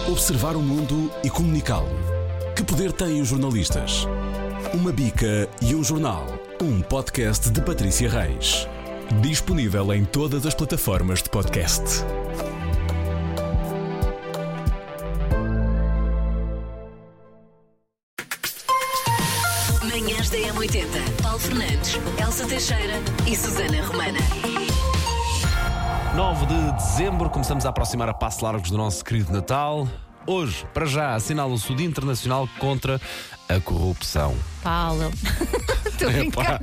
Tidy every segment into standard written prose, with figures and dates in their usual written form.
Observar o mundo e comunicá-lo. Que poder têm os jornalistas? Uma bica e um jornal. Um podcast de Patrícia Reis. Disponível em todas as plataformas de podcast. Manhãs da M80. Paulo Fernandes, Elsa Teixeira e Susana Romana. 9 de dezembro, começamos a aproximar a passos largos do nosso querido Natal. Hoje, para já, assinala-se o Dia Internacional contra a Corrupção. Paulo. Estou a brincar.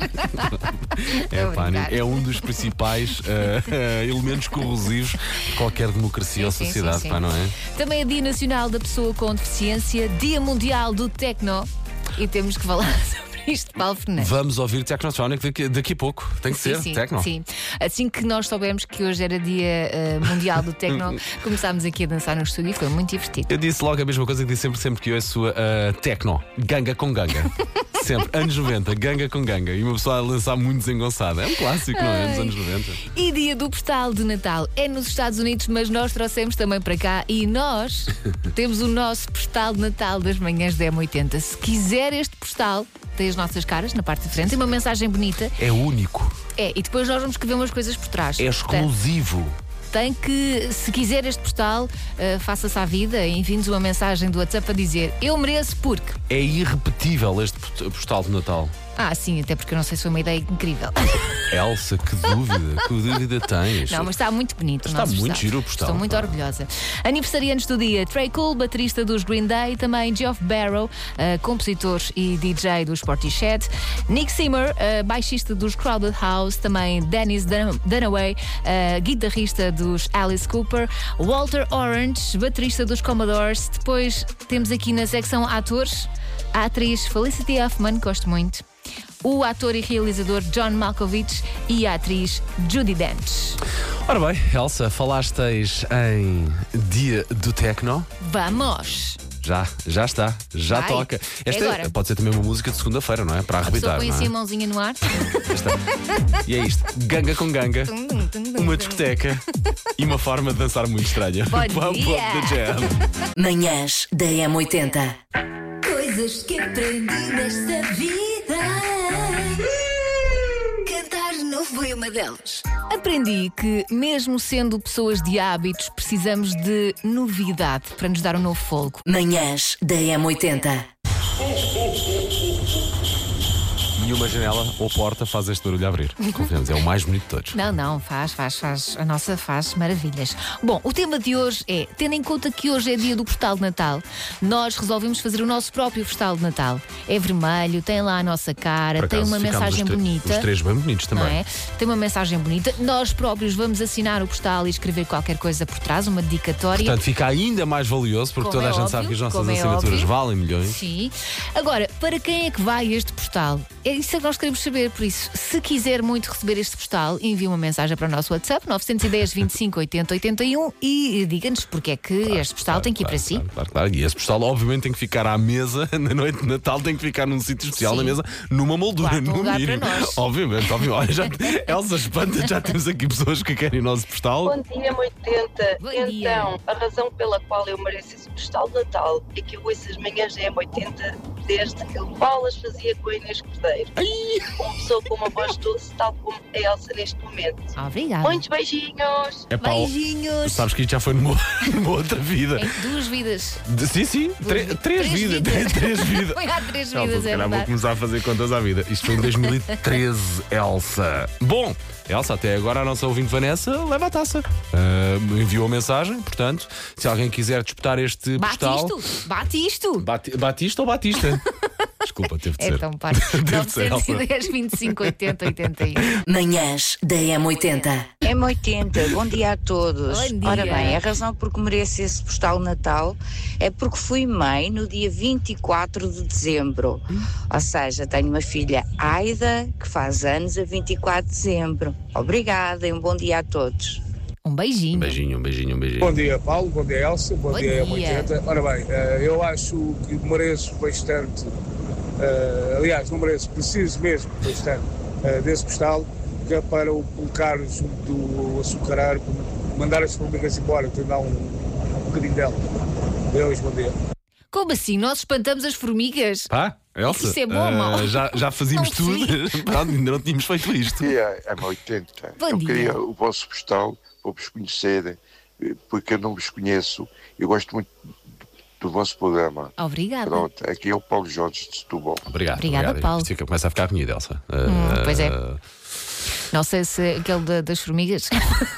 É um dos principais elementos corrosivos de qualquer democracia ou sociedade, sim. Pá, não é? Também é Dia Nacional da Pessoa com Deficiência, Dia Mundial do Tecno. E temos que falar sobre isto, Paulo Fernandes. Vamos ouvir Technotronic daqui a pouco. Tem que ser, Tecno. Sim. Assim que nós soubemos que hoje era Dia Mundial do Tecno, começámos aqui a dançar no estúdio e foi muito divertido. Eu disse logo a mesma coisa que disse sempre que eu ouço Tecno. Ganga com ganga. Sempre, anos 90, ganga com ganga. E uma pessoa a lançar muito desengonçada. É um clássico, não é? Dos anos 90. E Dia do Postal de Natal é nos Estados Unidos, mas nós trouxemos também para cá. E nós temos o nosso postal de Natal das manhãs da M80. Se quiser este postal, tem as nossas caras na parte de frente, tem uma mensagem bonita. É único. É, e depois nós vamos escrever umas coisas por trás. É exclusivo. Tem que, se quiser este postal, faça-se à vida e envie-nos uma mensagem do WhatsApp a dizer: eu mereço porque. É irrepetível este postal de Natal. Ah, sim, até porque eu não sei se foi uma ideia incrível. Elsa, que dúvida tens? Não, mas está muito bonito. Está muito giro o postal. Estou muito orgulhosa. Aniversariantes do dia: Trey Cool, baterista dos Green Day, também Geoff Barrow, compositor e DJ dos Portishead, Nick Seymour, baixista dos Crowded House, também Dennis Dunaway, guitarrista dos Alice Cooper, Walter Orange, baterista dos Commodores. Depois temos aqui na secção atores a atriz Felicity Huffman, gosto muito, o ator e realizador John Malkovich e a atriz Judi Dench. Ora bem, Elsa, falastes em Dia do Tecno? Vamos! Já está, já Vai. toca. Esta agora. pode ser também uma música de segunda-feira, não é? Para A pessoa arrebitar, põe não assim é? a mãozinha no ar. E é isto, ganga com ganga, uma discoteca e uma forma de dançar muito estranha. Bom Pop dia. da Jam. Manhãs da M80. Coisas que aprendi nesta vida. Cantar não foi uma delas. Aprendi que, mesmo sendo pessoas de hábitos, precisamos de novidade para nos dar um novo fôlego. Manhãs da M80. Nenhuma janela ou porta faz este barulho a abrir. Confiamos, é o mais bonito de todos. Não, faz. A nossa faz maravilhas. Bom, o tema de hoje é, tendo em conta que hoje é dia do postal de Natal, nós resolvemos fazer o nosso próprio postal de Natal. É vermelho, tem lá a nossa cara, Por tem acaso, uma ficámos mensagem bonita. Os três bem bonitos também. Não é? Tem uma mensagem bonita. Nós próprios vamos assinar o postal e escrever qualquer coisa por trás, uma dedicatória. Portanto, fica ainda mais valioso porque Como toda a é gente óbvio, sabe que as nossas como é assinaturas óbvio. valem milhões. Sim. Agora, para quem é que vai este postal? É isso que nós queremos saber. Por isso, se quiser muito receber este postal, envie uma mensagem para o nosso WhatsApp 910 25 80 81 e diga-nos porque é que este postal tem que ir para si. Claro. E esse postal, obviamente, tem que ficar à mesa na noite de Natal, tem que ficar num sítio especial Sim. na mesa, numa moldura, Quarto no lugar mínimo. para nós. Obviamente. Olha, Elsa espanta, já temos aqui pessoas que querem o nosso postal. Bom dia, M80. Bom dia. Então, a razão pela qual eu mereço esse postal de Natal é que eu ouço as manhãs da M80 desde que o Paulo as fazia com a Inês Cordeiro. Uma pessoa com uma voz doce, tal como a Elsa neste momento. Obrigada. Muitos beijinhos! É pá, Beijinhos. sabes que isto já foi numa outra vida. Em 2 vidas. Sim, três vidas. Três vidas. Foi há 3 Elsa, vidas, se é calhar vou verdade. começar a fazer contas à vida. Isto foi em 2013, Elsa. Bom, Elsa, até agora a nossa ouvinte Vanessa leva a taça. Enviou a mensagem, portanto, se alguém quiser disputar este postal. Bate isto. Batista ou Batista? Desculpa, teve de ser. Então, para. Teve de ser, Elsa. 910 25 80 81. Manhãs da M80. M80, bom dia a todos. Bom dia. Ora bem, a razão por que mereço esse postal Natal é porque fui mãe no dia 24 de dezembro. Ou seja, tenho uma filha Aida que faz anos a 24 de dezembro. Obrigada e um bom dia a todos. Um beijinho. Um beijinho. Bom dia, Paulo. Bom dia, Elsa. Bom dia, dia. M80. Ora bem, eu acho que mereço bastante, aliás, não mereço, preciso mesmo bastante desse postal, que é para o colocar junto do açucarar, mandar as formigas embora, tornar um bocadinho dela. Deus, bom dia. Como assim? Nós espantamos as formigas? Pá, Elsa, Isso é bom ou mau? já fazíamos Não tudo. Pronto, ainda não tínhamos feito isto. Dia M80. Bom Eu dia. queria o vosso postal para vos conhecerem, porque eu não vos conheço. Eu gosto muito do vosso programa. Obrigada. Pronto, aqui é o Paulo Jorge de Setúbal. Obrigada, Paulo. Isto começa a ficar conhecido, Elsa. Pois é. Não sei se aquele das formigas.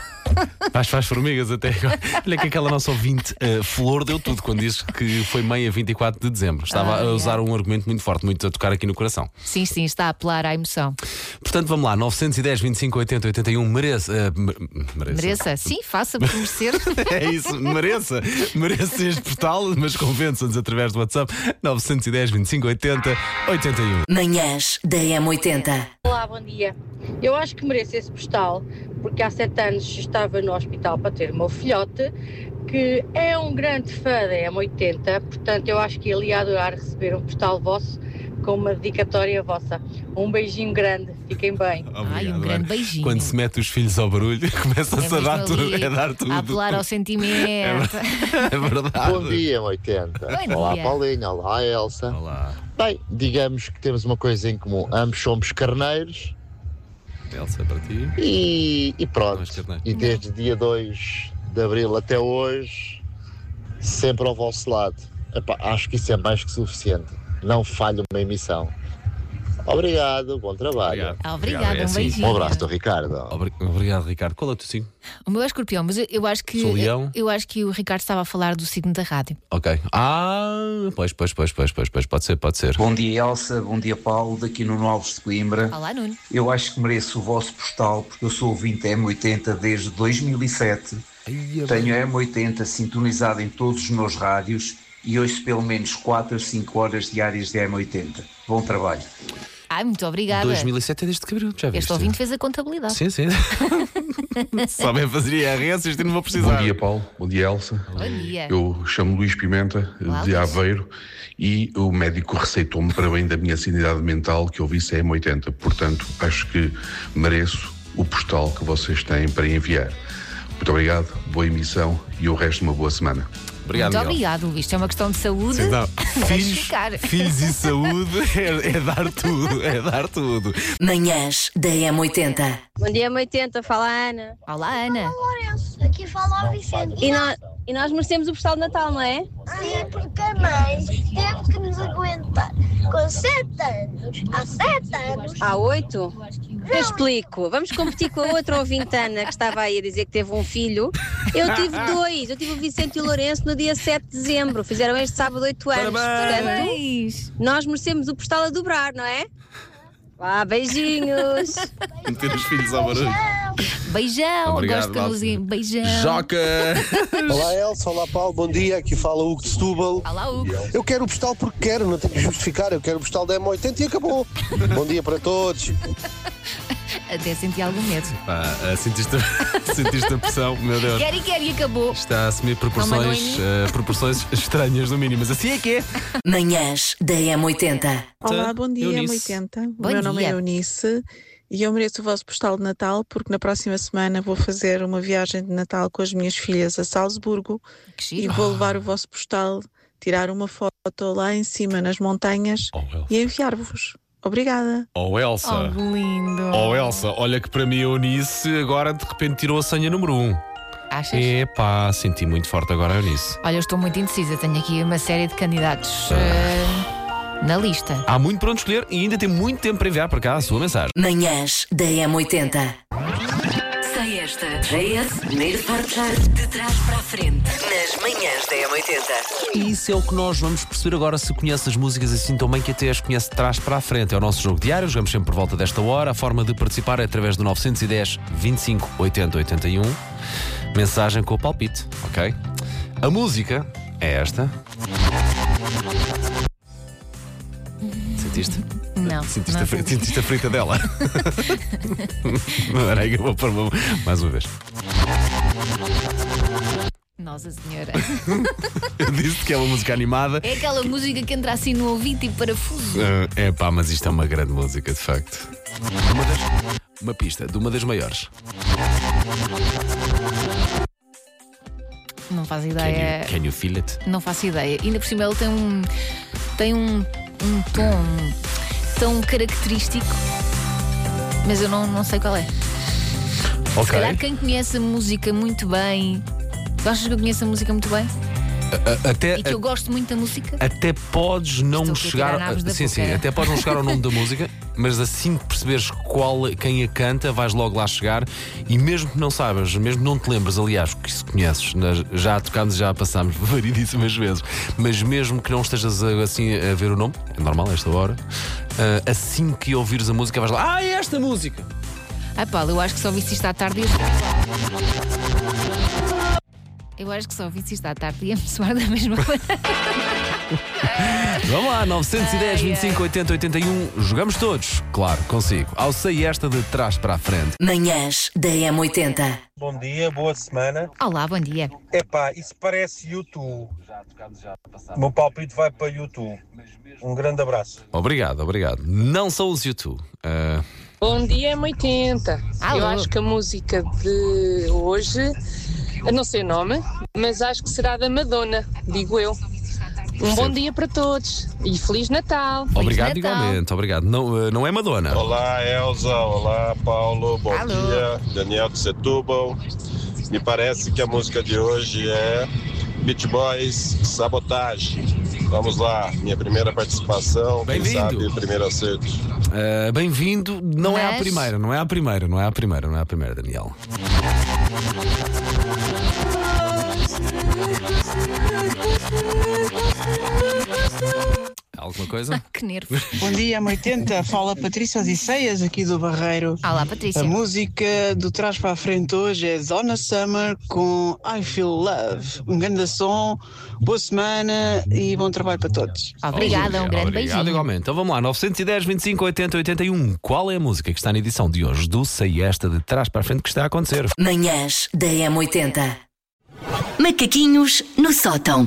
Faz formigas até agora. Olha que aquela nossa ouvinte, Flor, deu tudo quando disse que foi mãe a 24 de dezembro. Estava a usar um argumento muito forte, muito a tocar aqui no coração. Sim, está a apelar à emoção. Portanto, vamos lá, 910, 25, 80, 81, mereça. Mereça? Sim, faça por merecer. É isso, mereça este postal, mas convença-nos através do WhatsApp 910, 25, 80, 81. Manhãs da M80. Olá, bom dia. Eu acho que mereço esse postal, porque há 7 anos estava no hospital para ter o meu filhote, que é um grande fã da M80, portanto eu acho que ele ia adorar receber um postal vosso com uma dedicatória vossa. Um beijinho grande, fiquem bem. Ai, um grande beijinho. Quando se mete os filhos ao barulho, começa-se a mesmo dar tudo. ali, É dar tudo. a apelar ao sentimento. É verdade. Bom dia, M80. Bom Olá, dia. Paulinho. Olá, Elsa. Olá. Bem, digamos que temos uma coisa em comum. Ambos somos carneiros Elsa, para ti. e pronto. Mas carneiro. E desde dia 2 de Abril até hoje, sempre ao vosso lado. Epá, acho que isso é mais que suficiente. Não falha uma emissão. Obrigado, bom trabalho. Obrigada, É um assim. beijinho. Um abraço do Ricardo. Obrigado, Ricardo. Qual é o teu signo? O meu é escorpião, mas eu acho que Sou leão. eu acho que o Ricardo estava a falar do signo da rádio. Ok. Pois. Pode ser. Bom dia, Elsa. Bom dia, Paulo. Daqui no Alves de Coimbra. Olá, Nuno. Eu acho que mereço o vosso postal, porque eu sou ouvinte da M80 desde 2007. Tenho a M80 sintonizada em todos os meus rádios e ouço pelo menos 4 a 5 horas diárias de M80. Bom trabalho. Ai, muito obrigada. 2007 é desde que abriu, já viste? Este ouvinte fez a contabilidade. Sim. Só bem fazer IRS, isto não vou precisar. Bom dia, Paulo. Bom dia, Elsa. Bom dia. Eu chamo Luís Pimenta, Olá, de Luís. Aveiro, e o médico receitou-me para bem da minha sanidade mental que eu visse a M80. Portanto, acho que mereço o postal que vocês têm para enviar. Muito obrigado, boa emissão e o resto de uma boa semana. Obrigado, Muito Miguel. obrigado, Luís. Isto é uma questão de saúde. Sim, não. Vais ficar. Filhos e saúde é dar tudo. Manhãs da M80. Bom dia, M80. Fala, Ana. Olá, Ana. Lourenço, aqui fala o Vicente. E nós merecemos o postal de Natal, não é? Sim, porque a mãe teve que nos aguentar com 7 anos. Há 7 anos. Há 8? Eu explico. Vamos competir com a outra ouvinte, Ana, que estava aí a dizer que teve um filho. Eu tive 2. Eu tive o Vicente e o Lourenço no dia 7 de dezembro. Fizeram este sábado 8 anos. Parabéns. Nós merecemos o postal a dobrar, não é? Vá, beijinhos. Meter os filhos ao barulho. Beijão. Obrigado, Gosto que nos digam beijão. Joca! Olá Elsa, olá Paulo, bom dia, aqui fala Hugo de Setúbal. Olá, Hugo. Eu quero o postal porque quero, não tenho que justificar, eu quero o postal da M80 e acabou. Bom dia para todos. Até senti algum medo. Pá, sentiste a pressão, meu Deus. Quer e acabou. Está a assumir proporções estranhas no mínimo, mas assim é que é. Manhãs da M80. Olá, bom dia, Eunice. M80. O Bom meu nome dia. é Eunice e eu mereço o vosso postal de Natal porque na próxima semana vou fazer uma viagem de Natal com as minhas filhas a Salzburgo Que e giro. vou levar o vosso postal, tirar uma foto lá em cima nas montanhas e enviar-vos. Obrigada. Oh, Elsa. Oh, lindo. Oh, Elsa, olha que para mim a Eunice agora de repente tirou a senha número 1. Achas? Epá, senti muito forte agora a Eunice. Olha, eu estou muito indecisa. Tenho aqui uma série de candidatos na lista. Há muito para onde escolher e ainda tem muito tempo para enviar para cá a sua mensagem. Manhãs da M80. Sei esta. JS, primeiro partilhar de trás para a frente. Nas manhãs da M80. E isso é o que nós vamos perceber agora, se conhece as músicas assim tão bem que até as conhece de trás para a frente. É o nosso jogo diário, jogamos sempre por volta desta hora. A forma de participar é através do 910 25 80 81. Mensagem com o palpite, ok? A música é esta. Sentiste? Não. Sentiste, não sentiste a frita dela? Não era aí que eu vou pôr mais uma vez. Nossa Senhora. Eu disse que é uma música animada. É aquela música que entra assim no ouvido e parafuso. É pá, mas isto é uma grande música, de facto. Uma pista de uma das maiores. Não faço ideia. Can you feel it? Não faço ideia. E ainda por cima ele tem um tom tão característico, mas eu não sei qual é. Ok. Se calhar quem conhece a música muito bem. Tu achas que eu conheço a música muito bem? E que eu gosto muito da música? Até podes não chegar. Sim, até podes não chegar ao nome da música, mas assim que perceberes quem a canta, vais logo lá chegar. E mesmo que não saibas, mesmo que não te lembres, aliás, que se conheces, já tocámos e já passámos variedíssimas vezes, mas mesmo que não estejas assim a ver o nome, é normal a esta hora, assim que ouvires a música, vais lá, é esta música! Ai Paulo, eu acho que só viste isto à tarde e eu acho que só viste isto à tarde e ia-me soar da mesma maneira. Vamos lá, 910, 25, 80, 81. Jogamos todos, claro, consigo. Ao Sei Esta de trás para a frente. Manhãs da M80. Bom dia, boa semana. Olá, bom dia. Epá, isso parece YouTube. O meu palpite vai para YouTube. Um grande abraço. Obrigado. Não sou os YouTube. Bom dia, M80. Alô. Eu acho que a música de hoje, eu não sei o nome, mas acho que será da Madonna, digo eu. Bom dia para todos e Feliz Natal. Obrigado Feliz Natal. igualmente, obrigado. Não é Madonna. Olá, Elza. Olá, Paulo. Bom dia. Daniel de Setúbal. Me parece que a música de hoje é Beach Boys, Sabotage. Vamos lá, minha primeira participação. Quem sabe, primeiro acerto. Bem-vindo. Não é a primeira, Daniel. Alguma coisa? Que nervos. Bom dia, M80. Fala Patrícia Odisseias, aqui do Barreiro. Olá, Patrícia. A música do trás para a frente hoje é Donna Summer com I Feel Love. Um grande som, boa semana e bom trabalho para todos. Obrigada, um grande beijinho. Obrigado igualmente. Então vamos lá, 910, 25, 80, 81. Qual é a música que está na edição de hoje do Sei Esta de trás para a frente que está a acontecer? Manhãs da M80. Macaquinhos no sótão.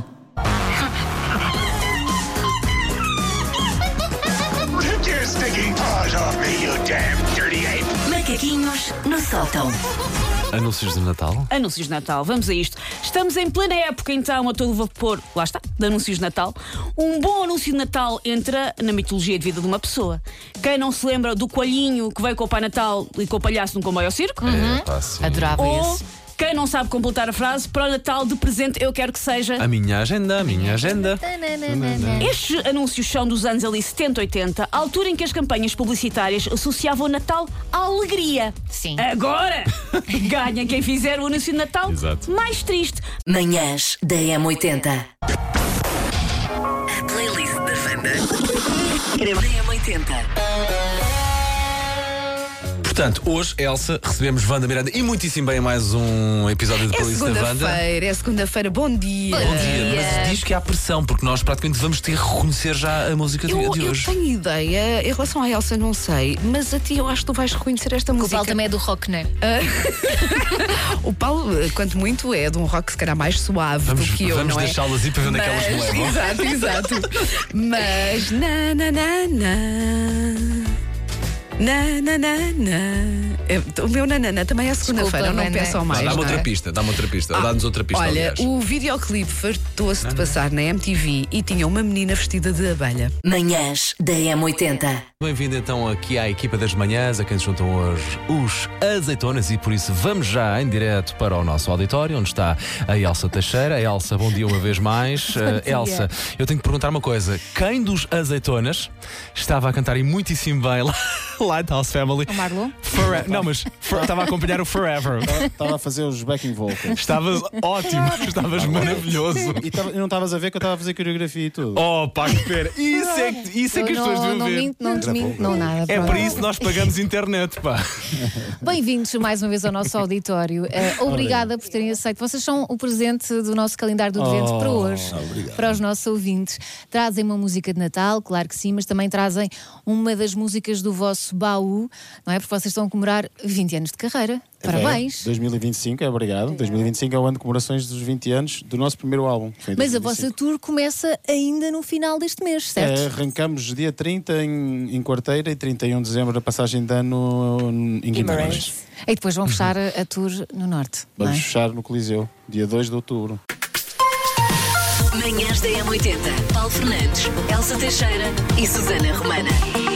Macaquinhos no sótão. Anúncios de Natal? Anúncios de Natal, vamos a isto. Estamos em plena época então a todo vapor, lá está, de anúncios de Natal. Um bom anúncio de Natal entra na mitologia de vida de uma pessoa. Quem não se lembra do coelhinho que veio com o Pai Natal e com o palhaço num comboio ao circo? Adorava Ou esse. quem não sabe completar a frase, para o Natal de presente eu quero que seja... A minha agenda. Estes anúncios são dos anos ali 70, 80, a altura em que as campanhas publicitárias associavam o Natal à alegria. Sim. Agora, ganha quem fizer o anúncio de Natal mais triste. Manhãs da M80. A playlist da banda da M80. Portanto, hoje, Elsa, recebemos Wanda Miranda e muitíssimo bem mais um episódio de Playlist da Wanda. É segunda-feira, bom dia. Bom dia, mas diz que há pressão, porque nós praticamente vamos ter que reconhecer já a música de hoje. Eu tenho ideia, em relação à Elsa não sei, mas a ti eu acho que tu vais reconhecer esta música. O Paulo também é do rock, não é? O Paulo, quanto muito, é de um rock se calhar mais suave do que eu, não é? Vamos deixá-las ir para ver onde é que elas me levam. Exato. Mas o meu nanana também é segunda-feira, não peçam mais. Dá-me outra pista, dá-nos outra pista. Olha, aliás. o videoclipe fartou-se de passar na MTV e tinha uma menina vestida de abelha. Manhãs da M80. Bem-vindo então aqui à equipa das manhãs, a quem se juntam hoje os azeitonas, e por isso vamos já em direto para o nosso auditório, onde está a Elsa Teixeira. Elsa, bom dia uma vez mais. Elsa, eu tenho que perguntar uma coisa: quem dos azeitonas estava a cantar e muitíssimo bem lá? Lighthouse Family. O Marlon? Não, mas estava a acompanhar o Forever. Estava a fazer os backing vocals. Estavas ótimo, estavas maravilhoso. E não estavas a ver que eu estava a fazer coreografia e tudo. Oh, pá, que pera. Isso é que as pessoas deviam ver. Não nada. É por isso que nós pagamos internet, pá. Bem-vindos mais uma vez ao nosso auditório. Obrigada por terem aceito. Vocês são o presente do nosso calendário do advento para hoje. Obrigado. Para os nossos ouvintes. Trazem uma música de Natal, claro que sim, mas também trazem uma das músicas do vosso baú, não é? Porque vocês estão a comemorar 20 anos de carreira. Parabéns. 2025, obrigado. 2025 é o ano de comemorações dos 20 anos do nosso primeiro álbum. Mas a vossa tour começa ainda no final deste mês, certo? Arrancamos dia 30 em Quarteira e 31 de dezembro a passagem de ano em Guimarães. E depois vão fechar a tour no Norte. Vamos fechar no Coliseu, dia 2 de outubro. Manhãs da M80. Paulo Fernandes, Elsa Teixeira e Susana Romana.